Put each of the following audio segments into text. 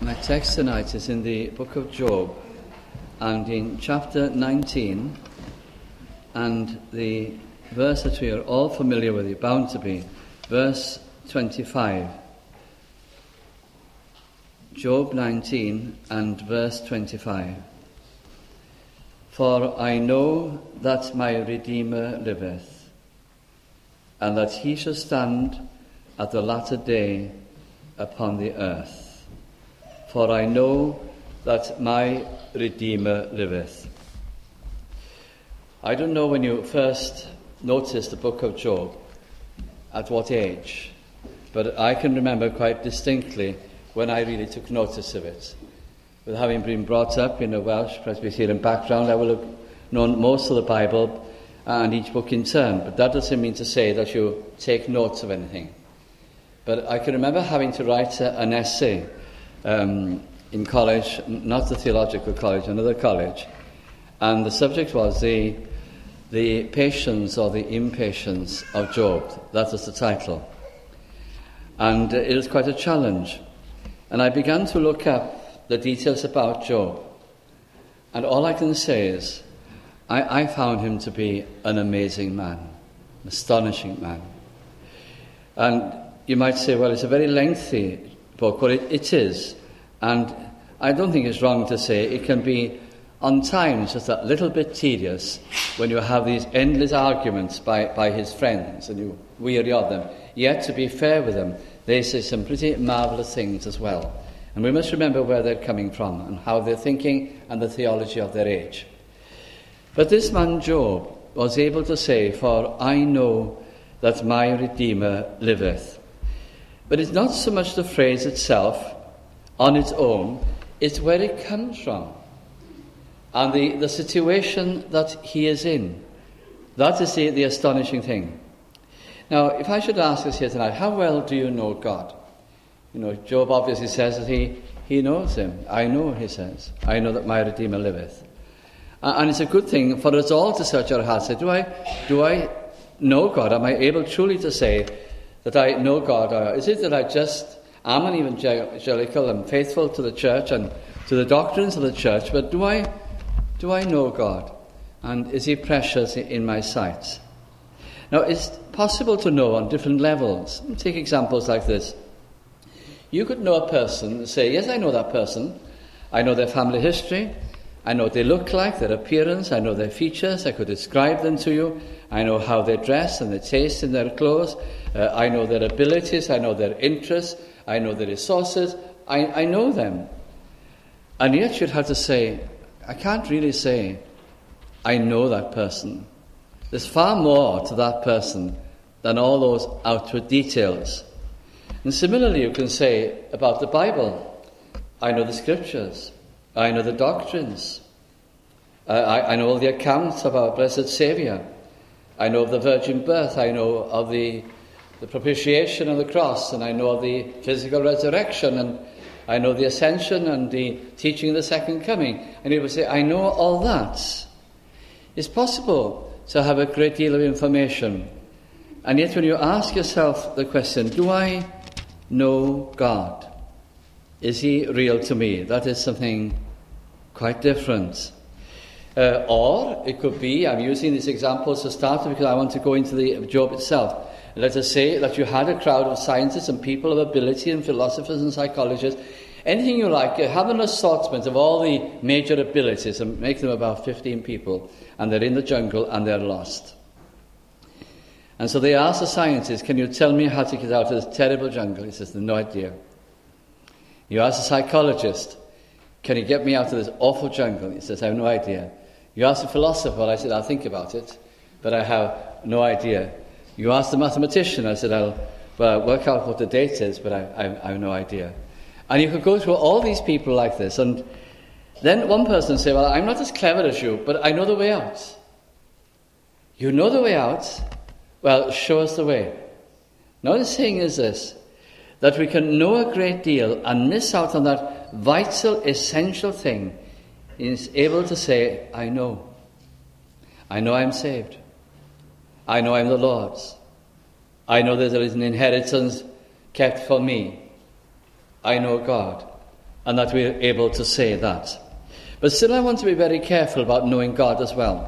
My text tonight is in the book of Job and in chapter 19, and the verse that we are all familiar with, bound to be, verse 25. Job 19 and verse 25. For I know that my Redeemer liveth, and that he shall stand at the latter day upon the earth. For I know that my Redeemer liveth. I don't know when you first noticed the book of Job, at what age, but I can remember quite distinctly when I really took notice of it. With having been brought up in a Welsh Presbyterian background, I will have known most of the Bible and each book in turn, but that doesn't mean to say that you take notes of anything. But I can remember having to write an essay in college, not the theological college, another college, and the subject was the patience or the impatience of Job. That was the title. And it was quite a challenge. And I began to look up the details about Job. And all I can say is, I found him to be an amazing man, an astonishing man. And you might say, well, it's a very lengthy book. Well, it is. And I don't think it's wrong to say it can be, on times, just a little bit tedious when you have these endless arguments by his friends and you weary of them. Yet, to be fair with them, they say some pretty marvellous things as well. And we must remember where they're coming from and how they're thinking and the theology of their age. But this man Job was able to say, for I know that my Redeemer liveth. But it's not so much the phrase itself on its own, it's where it comes from. And the situation that he is in. That is the astonishing thing. Now, if I should ask us here tonight, how well do you know God? You know, Job obviously says that he knows him. I know, he says. I know that my Redeemer liveth. And it's a good thing for us all to search our hearts. Say, do I know God? Am I able truly to say that I know God? Or is it that I just am an evangelical and faithful to the church and to the doctrines of the church, but do I know God? And is he precious in my sight? Now, it's possible to know on different levels. Take examples like this. You could know a person and say, yes, I know that person. I know their family history. I know what they look like, their appearance. I know their features. I could describe them to you. I know how they dress and their taste in their clothes. I know their abilities. I know their interests. I know their resources. I know them. And yet you'd have to say, I can't really say, I know that person. There's far more to that person than all those outward details. And similarly, you can say about the Bible, I know the scriptures. I know the doctrines. I know all the accounts of our blessed Saviour. I know of the virgin birth. I know of the propitiation on the cross. And I know of the physical resurrection. And I know the ascension and the teaching of the second coming. And you would say, I know all that. It's possible to have a great deal of information. And yet when you ask yourself the question, do I know God? Is he real to me? That is something quite different. Or it could be, I'm using these examples to start because I want to go into the Job itself. Let us say that you had a crowd of scientists and people of ability and philosophers and psychologists. Anything you like, have an assortment of all the major abilities and make them about 15 people. And they're in the jungle and they're lost. And so they ask the scientist, can you tell me how to get out of this terrible jungle? He says, no idea. You ask a psychologist, can you get me out of this awful jungle? He says, I have no idea. You ask a philosopher, I said, I'll think about it, but I have no idea. You ask the mathematician, I said, I'll work out what the date is, but I have no idea. And you could go through all these people like this, and then one person say, well, I'm not as clever as you, but I know the way out. You know the way out? Well, show us the way. Now the thing is this, that we can know a great deal and miss out on that vital, essential thing, is able to say, I know. I know I'm saved. I know I'm the Lord's. I know that there is an inheritance kept for me. I know God. and that we're able to say that. But still I want to be very careful about knowing God as well.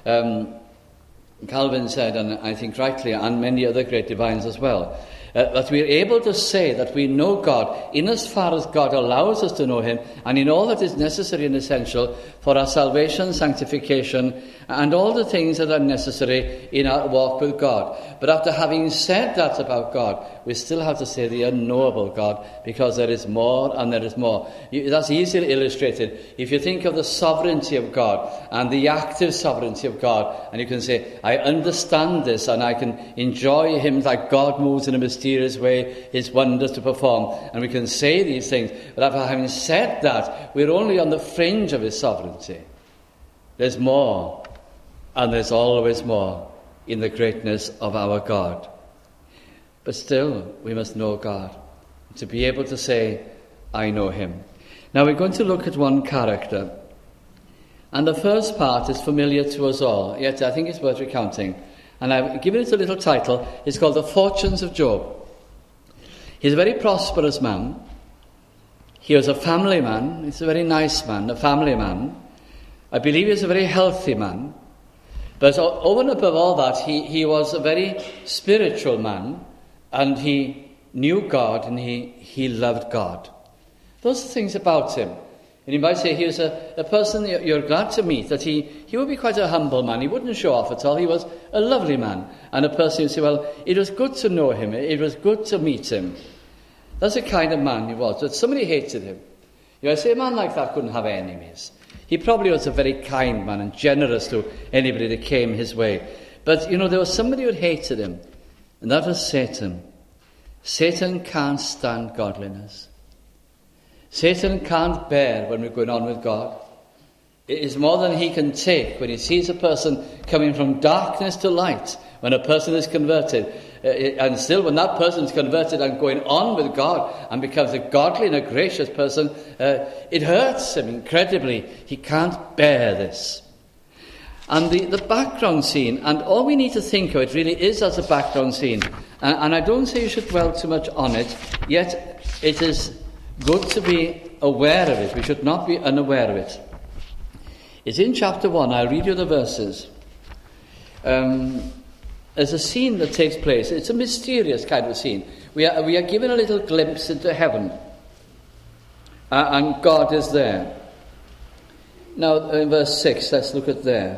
Calvin said, and I think rightly, and many other great divines as well, that we're able to say that we know God in as far as God allows us to know him, and in all that is necessary and essential for our salvation, sanctification, and all the things that are necessary in our walk with God. But after having said that about God, we still have to say the unknowable God, because there is more and there is more. That's easily illustrated if you think of the sovereignty of God and the active sovereignty of God, and you can say, I understand this and I can enjoy him, like God moves in a mysterious way, his wonders to perform, and we can say these things. But after having said that, we're only on the fringe of his sovereignty. There's more, and there's always more in the greatness of our God. But still, we must know God, to be able to say, I know him. Now we're going to look at one character. And the first part is familiar to us all, yet I think it's worth recounting. And I've given it a little title. It's called The Fortunes of Job. He's a very prosperous man. He was a family man. He's a very nice man, a family man. I believe he's a very healthy man. But over and above all that, he was a very spiritual man, and he knew God, and he loved God. Those are things about him. And you might say he was a person you're glad to meet, that he would be quite a humble man. He wouldn't show off at all. He was a lovely man, and a person you say, well, it was good to know him. It was good to meet him. That's the kind of man he was. But somebody hated him. You might say a man like that couldn't have enemies. He probably was a very kind man and generous to anybody that came his way. But, there was somebody who hated him, and that was Satan. Satan can't stand godliness. Satan can't bear when we're going on with God. It is more than he can take when he sees a person coming from darkness to light, when a person is converted. And still, when that person is converted and going on with God and becomes a godly and a gracious person, it hurts him incredibly. He can't bear this. And the background scene, and all we need to think of it really is as a background scene. And I don't say you should dwell too much on it, yet it is good to be aware of it. We should not be unaware of it. It's in chapter 1. I'll read you the verses. There's a scene that takes place. It's a mysterious kind of scene. We are given a little glimpse into heaven. And God is there. Now, in verse 6, let's look at there.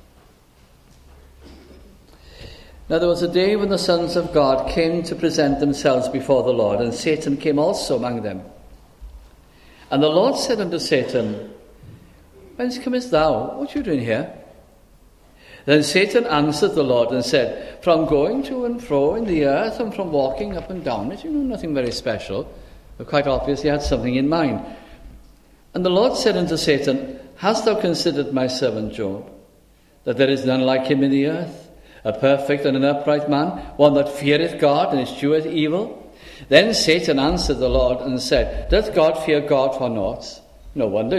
Now there was a day when the sons of God came to present themselves before the Lord, and Satan came also among them. And the Lord said unto Satan, Whence comest thou? What are you doing here? Then Satan answered the Lord and said, From going to and fro in the earth, and from walking up and down it. Nothing very special, but quite obviously had something in mind. And the Lord said unto Satan, Hast thou considered my servant Job, that there is none like him in the earth, a perfect and an upright man, one that feareth God and escheweth evil? Then Satan answered the Lord and said, Doth God fear God for naught? No wonder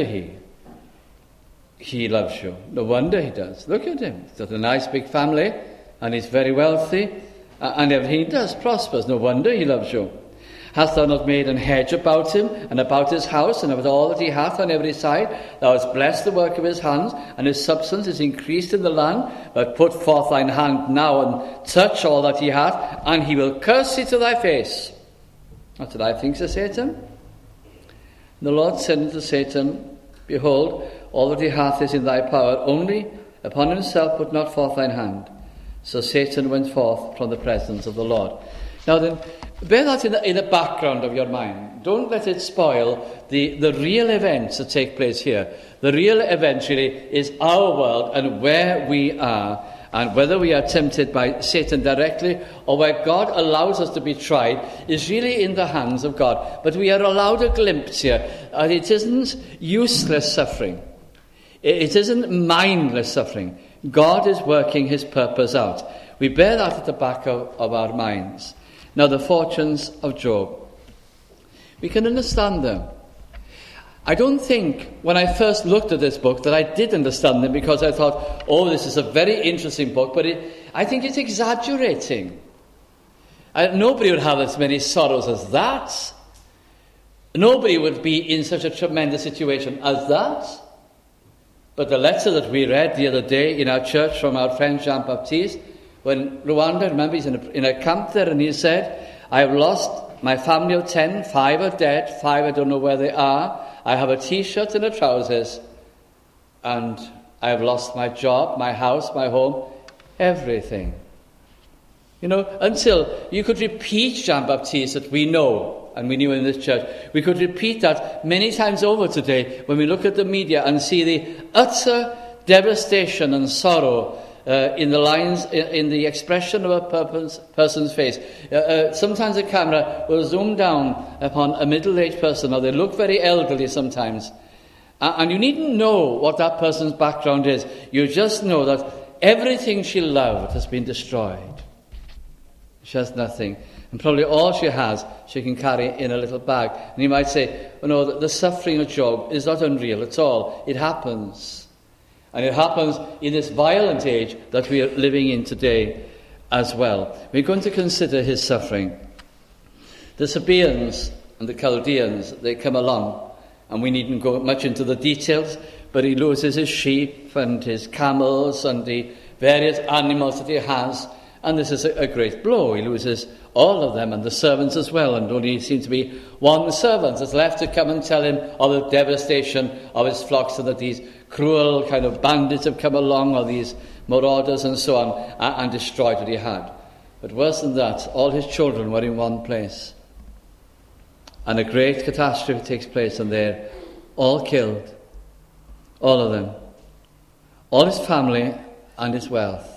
he loves you. No wonder he does. Look at him. He's got a nice big family, and he's very wealthy, and everything he does prospers. No wonder he loves you. Hast thou not made an hedge about him, and about his house, and about all that he hath on every side? Thou hast blessed the work of his hands, and his substance is increased in the land. But put forth thine hand now, and touch all that he hath, and he will curse thee to thy face. That's what I think, says Satan. And the Lord said unto Satan, Behold, all that he hath is in thy power, only upon himself put not forth thine hand. So Satan went forth from the presence of the Lord. Now then, bear that in the background of your mind. Don't let it spoil the real events that take place here. The real event really is our world and where we are, and whether we are tempted by Satan directly or where God allows us to be tried is really in the hands of God. But we are allowed a glimpse here. And it isn't useless suffering. It isn't mindless suffering. God is working his purpose out. We bear that at the back of our minds. Now, the fortunes of Job. We can understand them. I don't think, when I first looked at this book, that I did understand them, because I thought, this is a very interesting book, but I think it's exaggerating. Nobody would have as many sorrows as that. Nobody would be in such a tremendous situation as that. But the letter that we read the other day in our church from our friend Jean-Baptiste, when Rwanda, remember, he's in a camp there, and he said, I have lost my family of 10, 5 are dead, 5 I don't know where they are. I have a t-shirt and a trousers, and I have lost my job, my house, my home, everything. You know, until you could repeat Jean-Baptiste that we know, and we knew in this church, we could repeat that many times over today when we look at the media and see the utter devastation and sorrow in the lines, in the expression of a person's face. Sometimes the camera will zoom down upon a middle-aged person, or they look very elderly sometimes. And you needn't know what that person's background is. You just know that everything she loved has been destroyed. She has nothing. And probably all she has, she can carry in a little bag. And you might say, oh no, the suffering of Job is not unreal at all. It happens. And it happens in this violent age that we are living in today as well. We're going to consider his suffering. The Sabaeans and the Chaldeans, they come along, and we needn't go much into the details, but he loses his sheep and his camels and the various animals that he has, and this is a great blow. He loses all of them, and the servants as well, and only seems to be one servant that's left to come and tell him of the devastation of his flocks, and that these cruel kind of bandits have come along, or these marauders and so on, and destroyed what he had. But worse than that, all his children were in one place, and a great catastrophe takes place, and they're all killed, all of them, all his family and his wealth.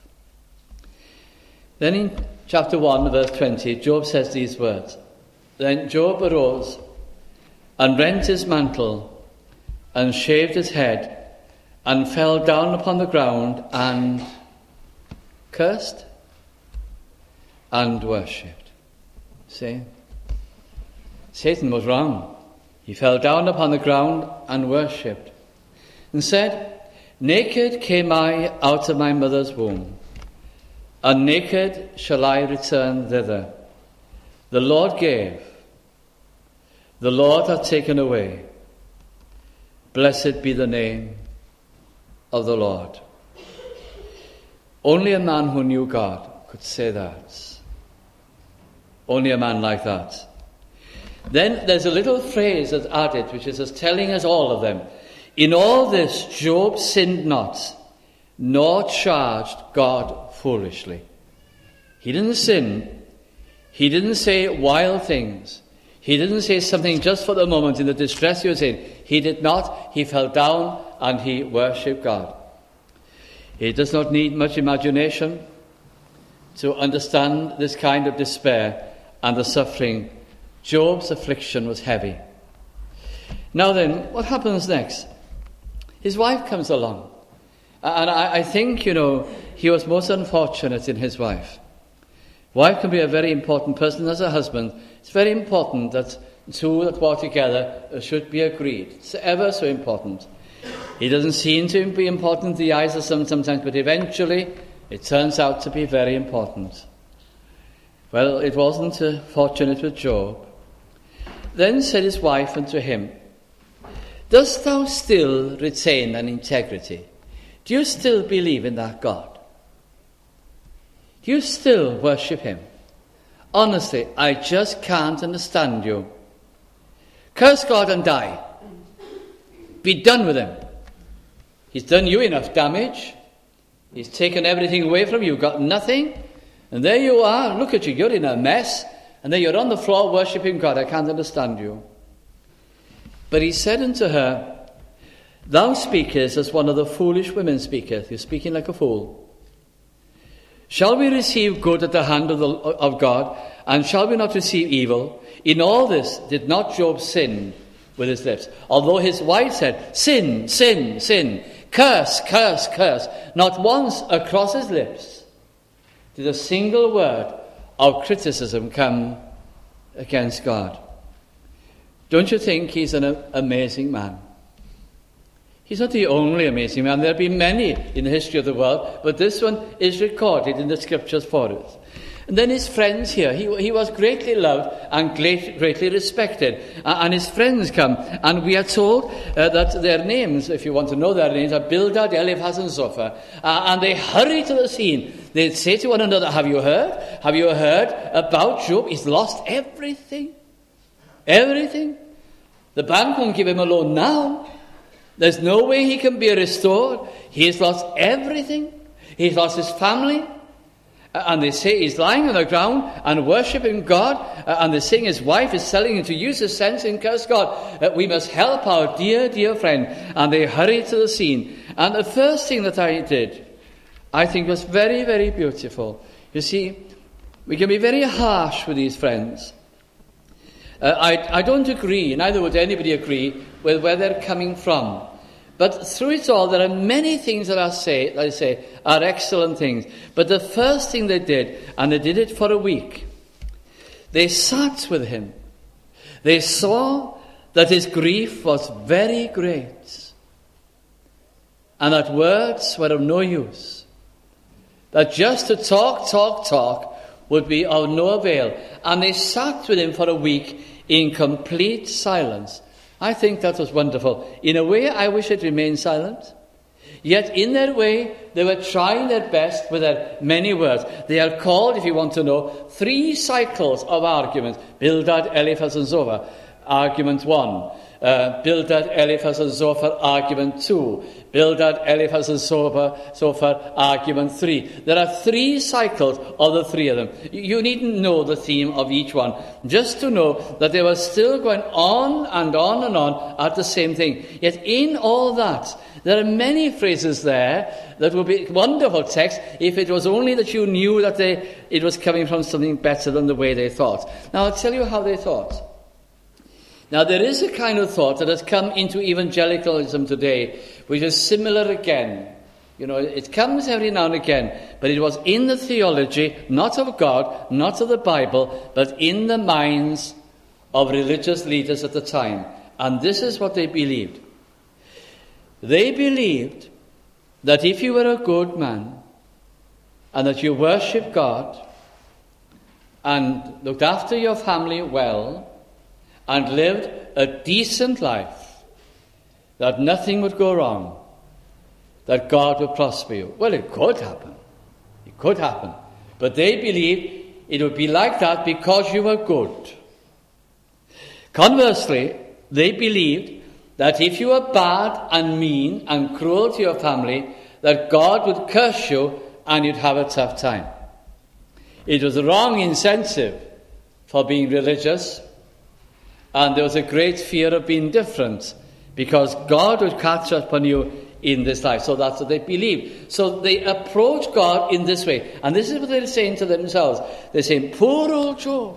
Then in chapter 1, verse 20, Job says these words, Then Job arose and rent his mantle and shaved his head and fell down upon the ground and cursed and worshipped. See? Satan was wrong. He fell down upon the ground and worshipped and said, Naked came I out of my mother's womb, and naked shall I return thither. The Lord gave, the Lord hath taken away. Blessed be the name of the Lord. Only a man who knew God could say that. Only a man like that. Then there's a little phrase that's added, which is as telling us all of them. In all this, Job sinned not, nor charged God foolishly. He didn't sin. He didn't say wild things. He didn't say something just for the moment in the distress he was in. He did not. He fell down and he worshipped God. It does not need much imagination to understand this kind of despair and the suffering. Job's affliction was heavy. Now then, what happens next? His wife comes along. And I think, he was most unfortunate in his wife. Wife can be a very important person as a husband. It's very important that two that walk together should be agreed. It's ever so important. He doesn't seem to be important in the eyes of some sometimes, but eventually it turns out to be very important. Well, it wasn't fortunate with Job. Then said his wife unto him, Dost thou still retain an integrity? Do you still believe in that God? Do you still worship him? Honestly, I just can't understand you. Curse God and die. Be done with him. He's done you enough damage. He's taken everything away from you. You've got nothing. And there you are. Look at you. You're in a mess. And then you're on the floor worshipping God. I can't understand you. But he said unto her, Thou speakest as one of the foolish women speaketh. You're speaking like a fool. Shall we receive good at the hand of God, and shall we not receive evil? In all this did not Job sin with his lips, although his wife said, Sin, sin, sin, curse, curse, curse. Not once across his lips did a single word of criticism come against God. Don't you think he's an amazing man? He's not the only amazing man. There have been many in the history of the world, but this one is recorded in the scriptures for us. And then his friends here. He was greatly loved and greatly respected. And his friends come. And we are told that their names, if you want to know their names, are Bildad, Eliphaz, and Zophar. And they hurry to the scene. They say to one another, have you heard? Have you heard about Job? He's lost everything. Everything. The bank won't give him a loan now. There's no way he can be restored. He has lost everything. He's lost his family. And they say he's lying on the ground and worshipping God. And they saying his wife is telling him to use his sense and curse God. We must help our dear, dear friend. And they hurry to the scene. And the first thing that I did, I think was very, very beautiful. You see, we can be very harsh with these friends. I don't agree, neither would anybody agree, with where they're coming from. But through it all, there are many things that I say are excellent things. But the first thing they did, and they did it for a week, they sat with him. They saw that his grief was very great, and that words were of no use. That just to talk would be of no avail. And they sat with him for a week in complete silence. I think that was wonderful. In a way, I wish it remained silent. Yet in their way, they were trying their best with their many words. They are called, if you want to know, 3 cycles of arguments. Bildad, Eliphaz, and Zophar. Argument 1. Bildad, Eliphaz, and Zophar, argument 2. Bildad, Eliphaz, and Zophar, argument 3. There are 3 cycles of the 3 of them. You needn't know the theme of each one, just to know that they were still going on and on and on at the same thing. Yet in all that, there are many phrases there that would be wonderful text if it was only that you knew that it was coming from something better than the way they thought. Now I'll tell you how they thought. Now, there is a kind of thought that has come into evangelicalism today, which is similar again. You know, it comes every now and again, but it was in the theology, not of God, not of the Bible, but in the minds of religious leaders at the time. And this is what they believed. They believed that if you were a good man, and that you worshipped God, and looked after your family well, and lived a decent life, that nothing would go wrong, that God would prosper you. Well, it could happen. It could happen. But they believed it would be like that because you were good. Conversely, they believed that if you were bad and mean and cruel to your family, that God would curse you and you'd have a tough time. It was the wrong incentive for being religious. And there was a great fear of being different, because God would catch up on you in this life. So that's what they believed. So they approach God in this way. And this is what they're saying to themselves. They're saying, poor old Job.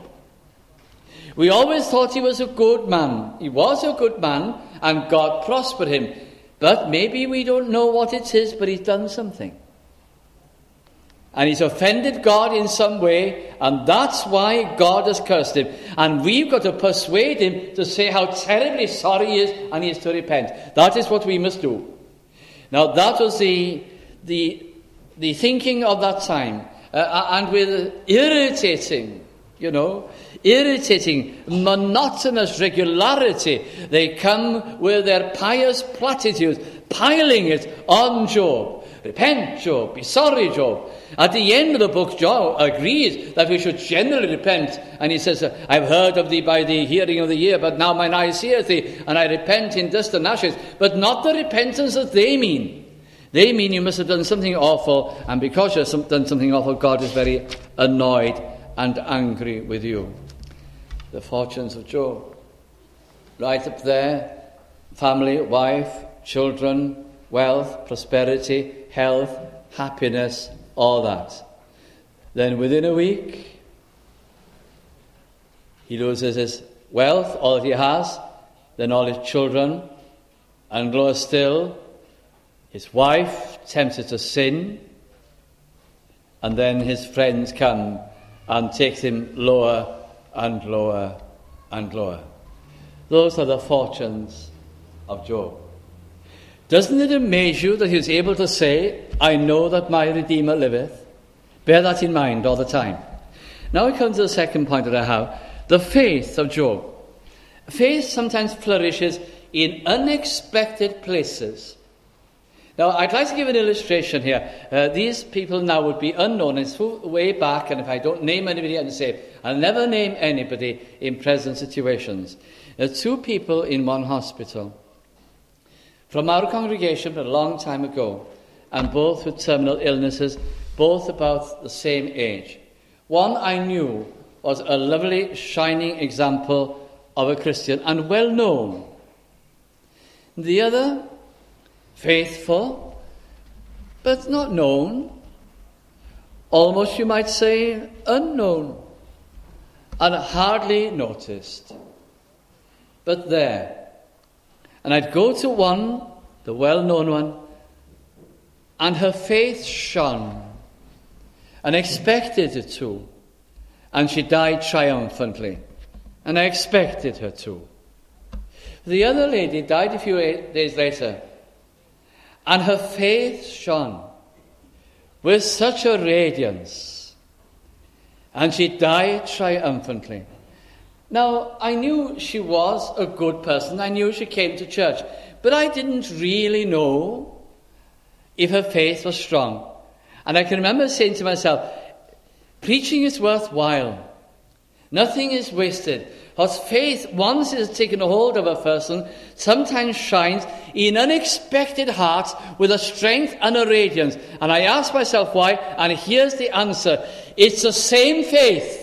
We always thought he was a good man. He was a good man, and God prospered him. But maybe we don't know what it is, but he's done something. And he's offended God in some way, and that's why God has cursed him. And we've got to persuade him to say how terribly sorry he is, and he is to repent. That is what we must do. Now, that was the thinking of that time. And with irritating, monotonous regularity, they come with their pious platitudes, piling it on Job. Repent, Job. Be sorry, Job. At the end of the book, Job agrees that we should generally repent. And he says, I've heard of thee by the hearing of the ear, but now mine eyes hear thee, and I repent in dust and ashes. But not the repentance that they mean. They mean you must have done something awful, and because you've done something awful, God is very annoyed and angry with you. The fortunes of Job. Right up there, family, wife, children, wealth, prosperity, health, happiness, all that. Then within a week, he loses his wealth, all that he has, then all his children, and lower still, his wife tempted to sin, and then his friends come and take him lower and lower and lower. Those are the fortunes of Job. Doesn't it amaze you that he is able to say, I know that my Redeemer liveth? Bear that in mind all the time. Now we come to the second point that I have, the faith of Job. Faith sometimes flourishes in unexpected places. Now, I'd like to give an illustration here. These people now would be unknown. It's way back, and if I don't name anybody, I'll say, I'll never name anybody in present situations. There are two people in one hospital from our congregation, but a long time ago, and both with terminal illnesses, both about the same age. One I knew was a lovely, shining example of a Christian and well known. The other, faithful, but not known, almost you might say unknown, and hardly noticed. But there. And I'd go to one, the well-known one, and her faith shone, and expected it to. And she died triumphantly, and I expected her to. The other lady died a few days later, and her faith shone with such a radiance, and she died triumphantly. Now, I knew she was a good person. I knew she came to church. But I didn't really know if her faith was strong. And I can remember saying to myself, preaching is worthwhile. Nothing is wasted. Because faith, once it has taken a hold of a person, sometimes shines in unexpected hearts with a strength and a radiance. And I asked myself why, and here's the answer. It's the same faith.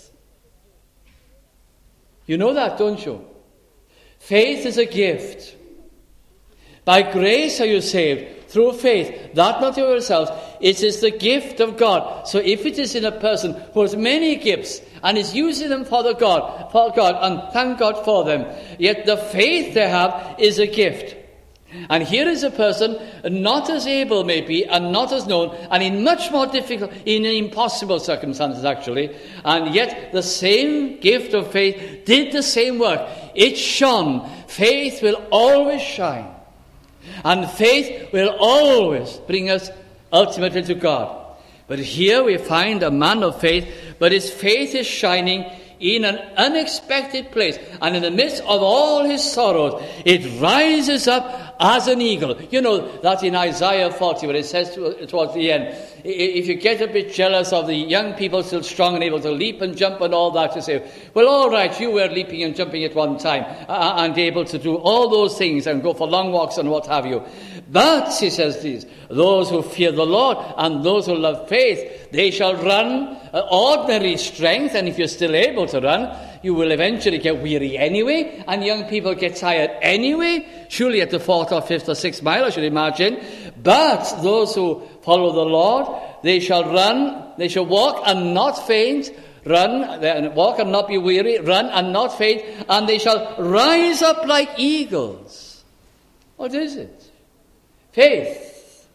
You know that, don't you? Faith is a gift. By grace are you saved, through faith, that not of yourselves. It is the gift of God. So if it is in a person who has many gifts and is using them for God, and thank God for them, yet the faith they have is a gift. And here is a person not as able maybe and not as known and in much more difficult, in impossible circumstances actually, and yet the same gift of faith did the same work. It shone. Faith will always shine. And faith will always bring us ultimately to God. But here we find a man of faith, but his faith is shining in an unexpected place. And in the midst of all his sorrows, it rises up as an eagle. You know that in Isaiah 40, where it says towards the end, if you get a bit jealous of the young people still strong and able to leap and jump and all that, you say, well, all right, you were leaping and jumping at one time and able to do all those things and go for long walks and what have you. But, he says this, those who fear the Lord and those who love faith, they shall run ordinary strength, and if you're still able to run, you will eventually get weary anyway, and young people get tired anyway, surely at the 4th or 5th or 6th mile, I should imagine. But those who follow the Lord, they shall run, they shall walk and not faint, run, walk and not be weary, run and not faint, and they shall rise up like eagles. What is it? Faith.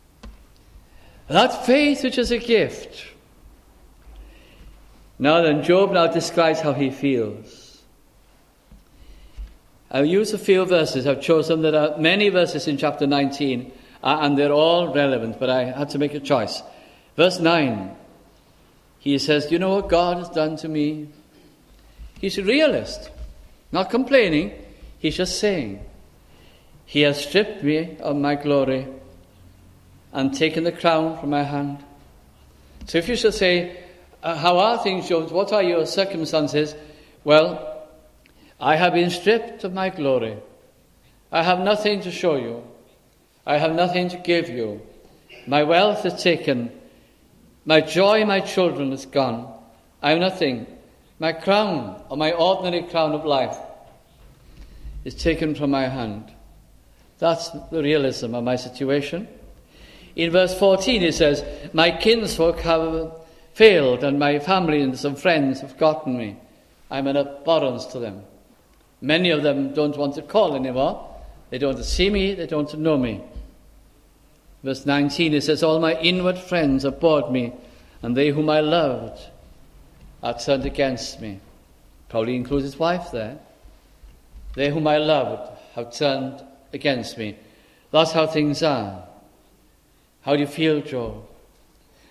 That faith which is a gift. Now then, Job now describes how he feels. I'll use a few verses. I've chosen, there are many verses in chapter 19, and they're all relevant, but I had to make a choice. Verse 9, he says, do you know what God has done to me? He's a realist, not complaining, he's just saying, he has stripped me of my glory and taken the crown from my hand. So if you should say, how are things, Job? What are your circumstances? Well, I have been stripped of my glory. I have nothing to show you. I have nothing to give you. My wealth is taken. My joy, my children is gone. I have nothing. My crown, or my ordinary crown of life, is taken from my hand. That's the realism of my situation. In verse 14 it says, my kinsfolk have failed, and my family and some friends have forgotten me. I'm an abhorrence to them. Many of them don't want to call anymore. They don't want to see me, they don't want to know me. Verse 19 it says, all my inward friends abhorred me, and they whom I loved are turned against me. Probably includes his wife there. They whom I loved have turned against me. That's how things are. How do you feel, Job?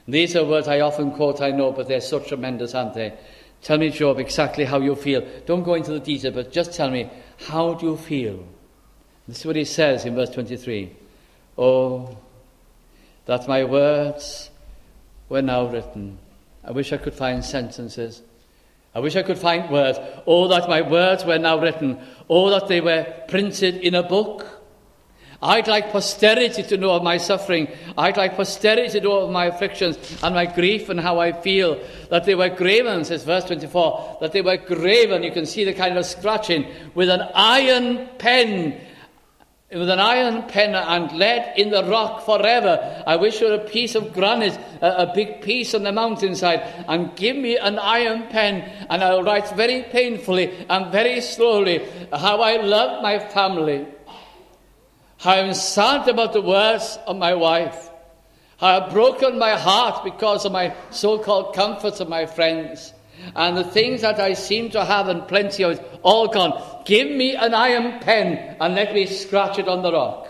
These are words I often quote, I know, but they're so tremendous, aren't they? Tell me, Job, exactly how you feel. Don't go into the detail, but just tell me, how do you feel? This is what he says in verse 23. Oh, that my words were now written. I wish I could find sentences. I wish I could find words. Oh, that my words were now written. Oh, that they were printed in a book. I'd like posterity to know of my suffering. I'd like posterity to know of my afflictions and my grief and how I feel. That they were graven, says verse 24, that they were graven. You can see the kind of scratching with an iron pen. With an iron pen and lead in the rock forever. I wish for a piece of granite, a big piece on the mountainside, and give me an iron pen, and I'll write very painfully and very slowly how I love my family, how I'm sad about the words of my wife, how I've broken my heart because of my so-called comforts of my friends, and the things that I seem to have and plenty of it, all gone. Give me an iron pen and let me scratch it on the rock.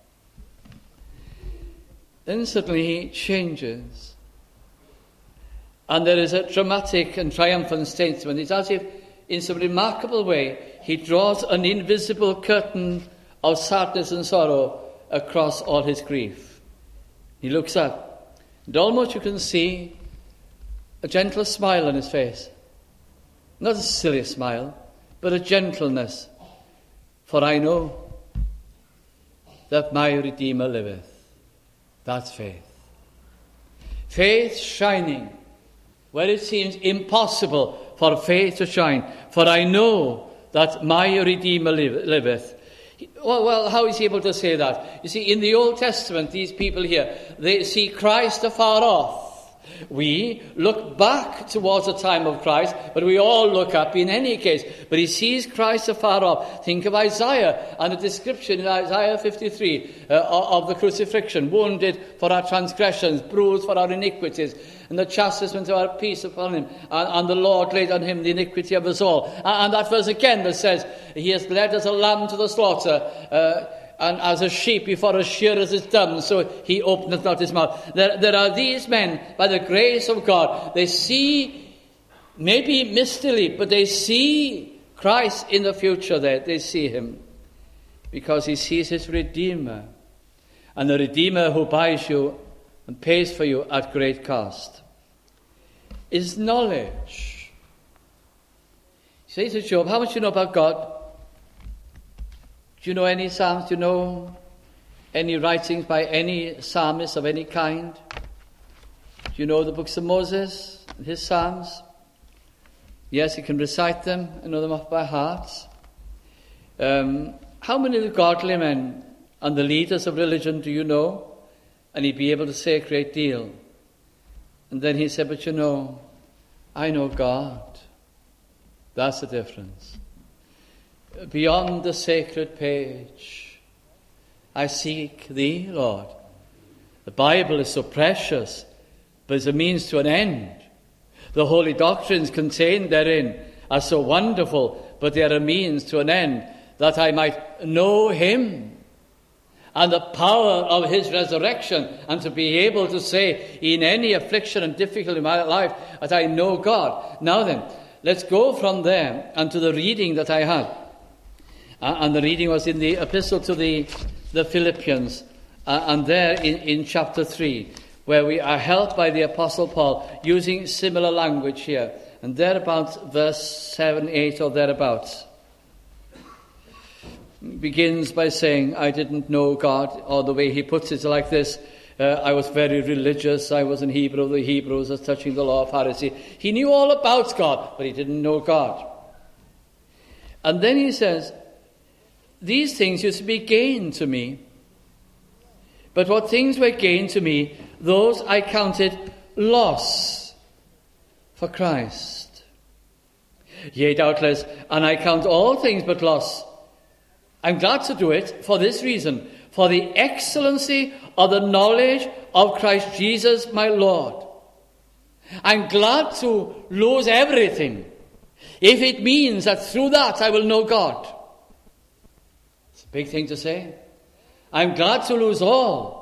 Then suddenly he changes. And there is a dramatic and triumphant statement. It's as if, in some remarkable way, he draws an invisible curtain of sadness and sorrow across all his grief. He looks up, and almost you can see a gentle smile on his face. Not a silly smile, but a gentleness. For I know that my Redeemer liveth. That's faith. Faith shining where it seems impossible for faith to shine. For I know that my Redeemer liveth. Well, how is he able to say that? You see, in the Old Testament, these people here, they see Christ afar off. We look back towards the time of Christ, but we all look up in any case. But he sees Christ afar off. Think of Isaiah and the description in Isaiah 53 of the crucifixion. Wounded for our transgressions, bruised for our iniquities, and the chastisement of our peace upon him. And the Lord laid on him the iniquity of us all. And that verse again that says, he has led as a lamb to the slaughter, and as a sheep before a shearers is dumb, so he openeth not his mouth. There are these men, by the grace of God, they see, maybe mistily, but they see Christ in the future there. They see him because he sees his Redeemer, and the Redeemer who buys you and pays for you at great cost. Is knowledge. He says to Job, how much do you know about God? Do you know any psalms? Do you know any writings by any psalmist of any kind? Do you know the books of Moses and his psalms? Yes, you can recite them and know them off by heart. How many of the godly men and the leaders of religion do you know? And he'd be able to say a great deal. And then he said, but you know, I know God. That's the difference. Beyond the sacred page, I seek thee, Lord. The Bible is so precious, but it's a means to an end. The holy doctrines contained therein are so wonderful, but they are a means to an end, that I might know him and the power of his resurrection, and to be able to say in any affliction and difficulty in my life that I know God. Now then, let's go from there and to the reading that I had. And the reading was in the epistle to the Philippians, and there in chapter 3, where we are helped by the Apostle Paul, using similar language here. And thereabouts, verse 7, 8, or thereabouts, begins by saying, I didn't know God, or the way he puts it like this, I was very religious, I was an Hebrew of the Hebrews, as touching the law of Pharisee. He knew all about God, but he didn't know God. And then he says, these things used to be gain to me. But what things were gain to me, those I counted loss for Christ. Yea, doubtless, and I count all things but loss. I'm glad to do it for this reason, for the excellency of the knowledge of Christ Jesus my Lord. I'm glad to lose everything, if it means that through that I will know God. Big thing to say. I'm glad to lose all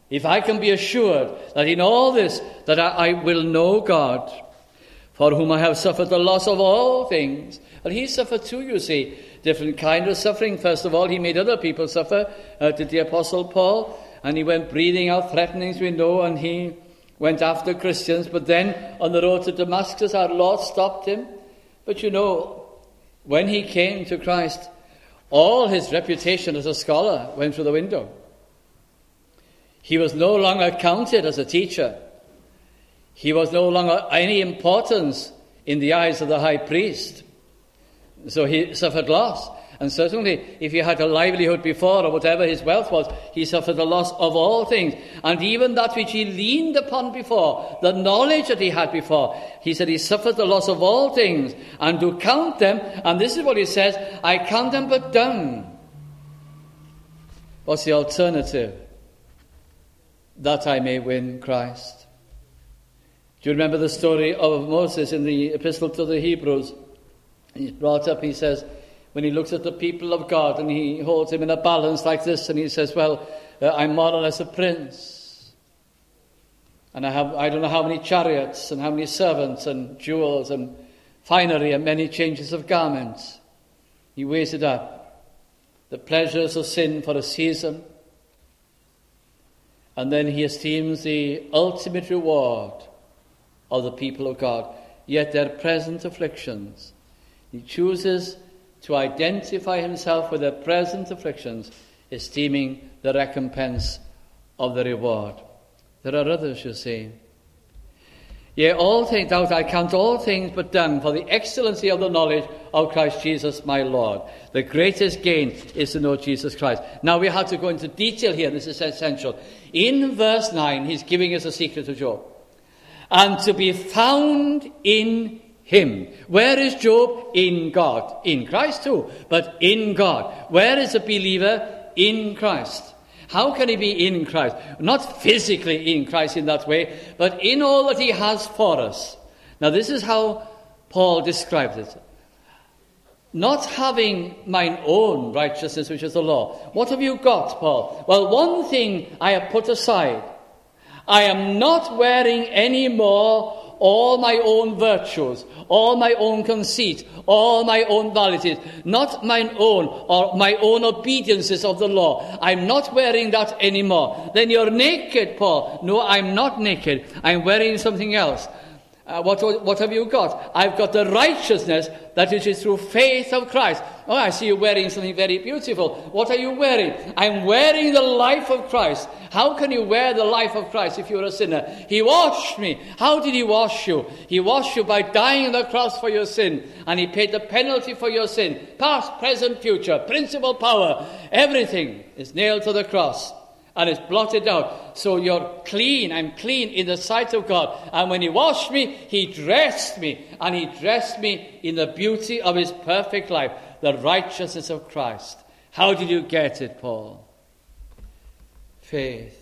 if I can be assured that in all this that I will know God, for whom I have suffered the loss of all things. And he suffered too, you see, different kind of suffering. First of all, he made other people suffer, did the Apostle Paul, and he went breathing out threatenings, we know, and he went after Christians. But then on the road to Damascus, our Lord stopped him. But you know, when he came to Christ, all his reputation as a scholar went through the window. He was no longer counted as a teacher. He was no longer any importance in the eyes of the high priest. So he suffered loss. And certainly, if he had a livelihood before, or whatever his wealth was, he suffered the loss of all things. And even that which he leaned upon before, the knowledge that he had before, he said he suffered the loss of all things, and to count them, and this is what he says, I count them but dung. What's the alternative? That I may win Christ. Do you remember the story of Moses in the Epistle to the Hebrews? He's brought up, he says, when he looks at the people of God and he holds them in a balance like this, and he says, well, I'm more or less a prince. And I don't know how many chariots and how many servants and jewels and finery and many changes of garments. He weighs it up. The pleasures of sin for a season. And then he esteems the ultimate reward of the people of God, yet their present afflictions. He chooses to identify himself with their present afflictions, esteeming the recompense of the reward. There are others, you see. Yea, all things, doubt I count all things but dung for the excellency of the knowledge of Christ Jesus my Lord. The greatest gain is to know Jesus Christ. Now we have to go into detail here. This is essential. In verse 9, he's giving us a secret of Job. And to be found in him. Where is Job? In God. In Christ too, but in God. Where is a believer? In Christ. How can he be in Christ? Not physically in Christ in that way, but in all that he has for us. Now this is how Paul describes it. Not having mine own righteousness, which is the law. What have you got, Paul? Well, one thing I have put aside. I am not wearing any more all my own virtues, all my own conceit, all my own vanities, not mine own or my own obediences of the law. I'm not wearing that anymore. Then you're naked, Paul. No, I'm not naked. I'm wearing something else. What have you got? I've got the righteousness that is through faith of Christ. Oh, I see you wearing something very beautiful. What are you wearing? I'm wearing the life of Christ. How can you wear the life of Christ if you're a sinner? He washed me. How did he wash you? He washed you by dying on the cross for your sin. And he paid the penalty for your sin. Past, present, future, principal, power. Everything is nailed to the cross. And it's blotted out. So you're clean. I'm clean in the sight of God. And when he washed me, he dressed me. And he dressed me in the beauty of his perfect life. The righteousness of Christ. How did you get it, Paul? Faith.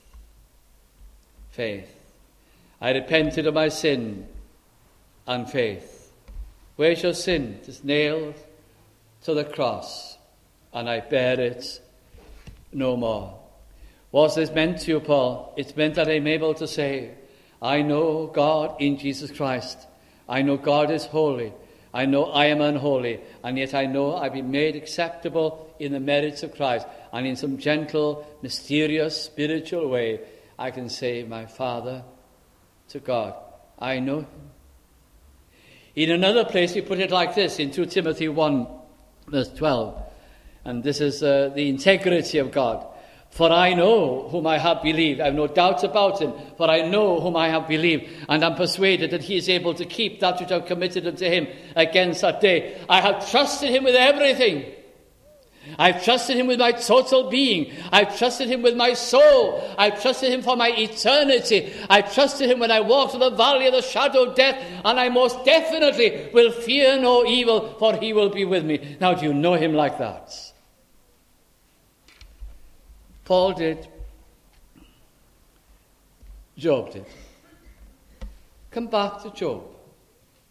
Faith. I repented of my sin. And faith. Where's your sin? It is nailed to the cross. And I bear it no more. What's this meant to you, Paul? It's meant that I'm able to say, I know God in Jesus Christ. I know God is holy. I know I am unholy. And yet I know I've been made acceptable in the merits of Christ. And in some gentle, mysterious, spiritual way, I can say, my Father, to God, I know him. In another place, we put it like this, in 2 Timothy 1, verse 12. And this is the integrity of God. For I know whom I have believed. I have no doubts about him. For I know whom I have believed. And I'm persuaded that he is able to keep that which I've committed unto him against that day. I have trusted him with everything. I've trusted him with my total being. I've trusted him with my soul. I've trusted him for my eternity. I've trusted him when I walk through the valley of the shadow of death. And I most definitely will fear no evil, for he will be with me. Now, do you know him like that? Paul did. Job did. Come back to Job.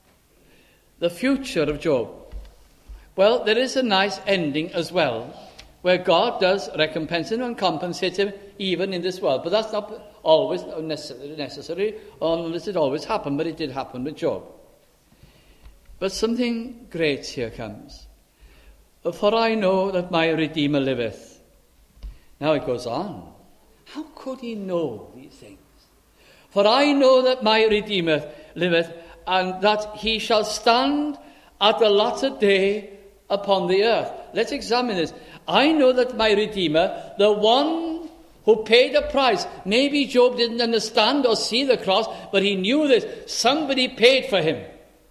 The future of Job. Well, there is a nice ending as well. where God does recompense him and compensate him even in this world. But that's not always necessary, or unless it always happened, but it did happen with Job. But something great here comes. For I know that my Redeemer liveth. Now it goes on. How could he know these things? For I know that my Redeemer liveth, and that he shall stand at the latter day upon the earth. Let's examine this. I know that my Redeemer, the one who paid a price. Maybe Job didn't understand or see the cross, but he knew this. Somebody paid for him.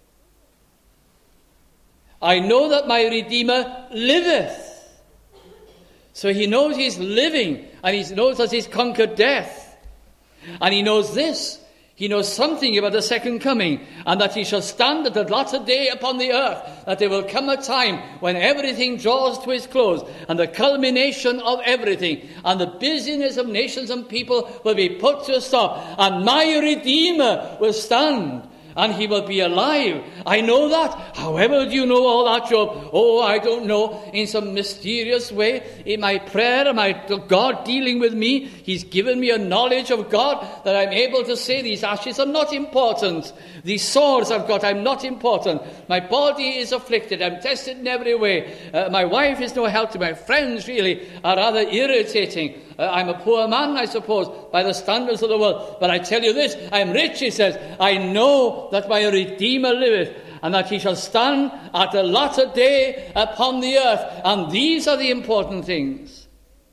I know that my Redeemer liveth. So he knows he's living, and he knows that he's conquered death. And he knows this. He knows something about the second coming, and that he shall stand at the latter day upon the earth, that there will come a time when everything draws to its close, and the culmination of everything, and the busyness of nations and people will be put to a stop, and my Redeemer will stand, and he will be alive. I know that. However do you know all that, Job? Oh, I don't know. In some mysterious way, in my prayer, God dealing with me, he's given me a knowledge of God that I'm able to say these ashes are not important. These sores I've got, I'm not important. My body is afflicted. I'm tested in every way. My wife is no help to me. My friends really are rather irritating. I'm a poor man, I suppose, by the standards of the world. But I tell you this, I'm rich, he says. I know that my Redeemer liveth, and that he shall stand at the latter day upon the earth. And these are the important things.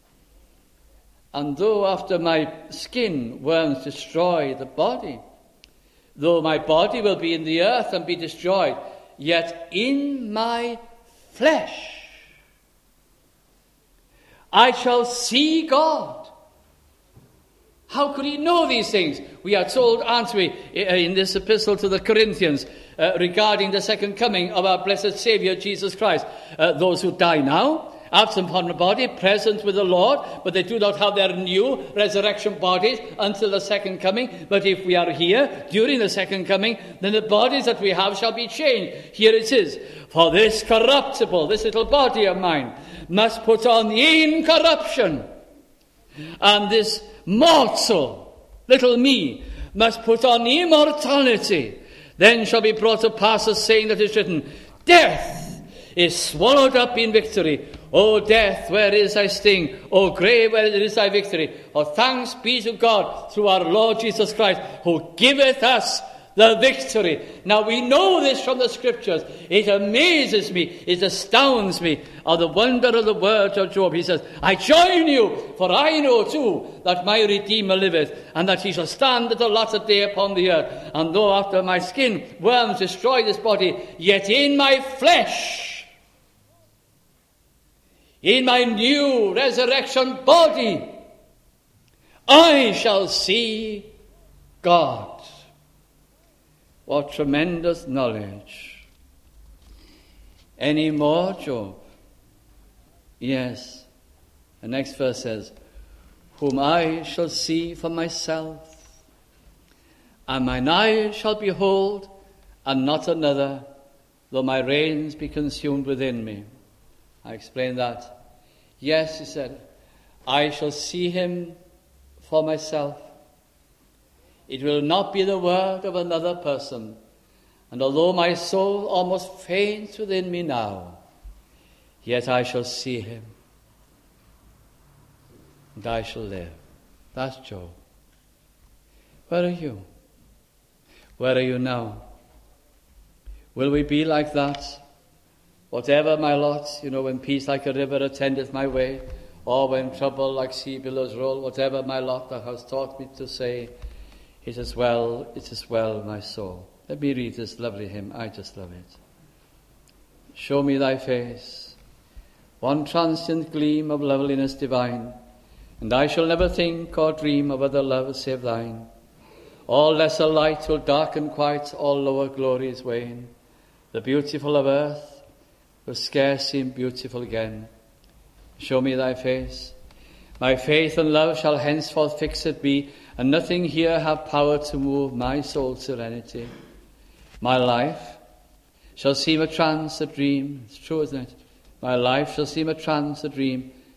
And though after my skin worms destroy the body, though my body will be in the earth and be destroyed, yet in my flesh I shall see God. How could he know these things? We are told, aren't we, in this epistle to the Corinthians, regarding the second coming of our blessed Saviour, Jesus Christ. Those who die now, absent from the body, present with the Lord, but they do not have their new resurrection bodies until the second coming. But if we are here during the second coming, then the bodies that we have shall be changed. Here it is. For this corruptible, this little body of mine, must put on incorruption, and this mortal little me must put on immortality. Then shall be brought to pass the saying that is written, death is swallowed up in victory. O death, where is thy sting? O grave, where is thy victory? Oh, thanks be to God through our Lord Jesus Christ, who giveth us the victory. Now we know this from the scriptures. It amazes me, it astounds me, of the wonder of the words of Job. He says, I join you, for I know too that my Redeemer liveth, and that he shall stand at the latter day upon the earth. And though after my skin worms destroy this body, yet in my flesh, in my new resurrection body, I shall see God. What tremendous knowledge. Any more, Job? Yes. The next verse says, whom I shall see for myself, and mine eyes shall behold, and not another, though my reins be consumed within me. I explained that. Yes, he said, I shall see him for myself. It will not be the word of another person. And although my soul almost faints within me now, yet I shall see him, and I shall live. That's Job. Where are you? Where are you now? Will we be like that? Whatever my lot, when peace like a river attendeth my way, or when trouble like sea billows roll, whatever my lot thou hast taught me to say, it is well, my soul. Let me read this lovely hymn. I just love it. Show me thy face, one transient gleam of loveliness divine, and I shall never think or dream of other love save thine. All lesser light will darken quite, all lower glories wane. The beautiful of earth will scarce seem beautiful again. Show me thy face. My faith and love shall henceforth fixed be, and nothing here have power to move my soul's serenity. My life shall seem a trance, a dream. It's true, isn't it? My life shall seem a trance, a dream,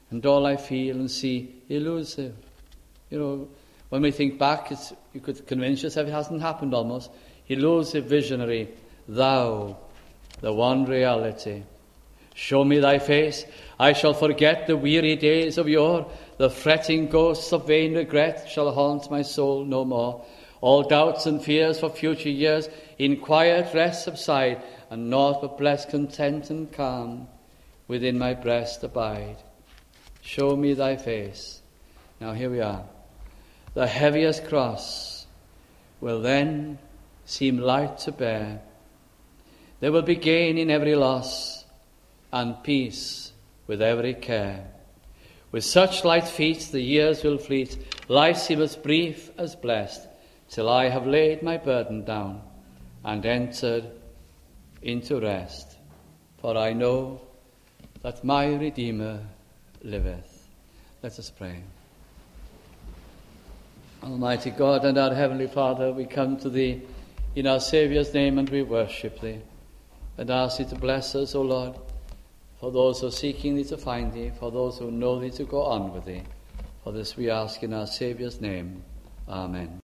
and all I feel and see elusive. You know, when we think back, you could convince yourself it hasn't happened almost. Elusive, visionary, thou, the one reality. Show me thy face, I shall forget the weary days of yore. The fretting ghosts of vain regret shall haunt my soul no more. All doubts and fears for future years in quiet rest subside, and naught but blessed content and calm within my breast abide. Show me thy face. Now here we are. The heaviest cross will then seem light to bear. There will be gain in every loss, and peace with every care. With such light feet the years will fleet, life seems brief as blessed, till I have laid my burden down and entered into rest. For I know that my Redeemer liveth. Let us pray. Almighty God and our Heavenly Father, we come to Thee in our Saviour's name, and we worship Thee and ask Thee to bless us, O Lord, for those who are seeking Thee to find Thee, for those who know Thee to go on with Thee. For this we ask in our Saviour's name. Amen.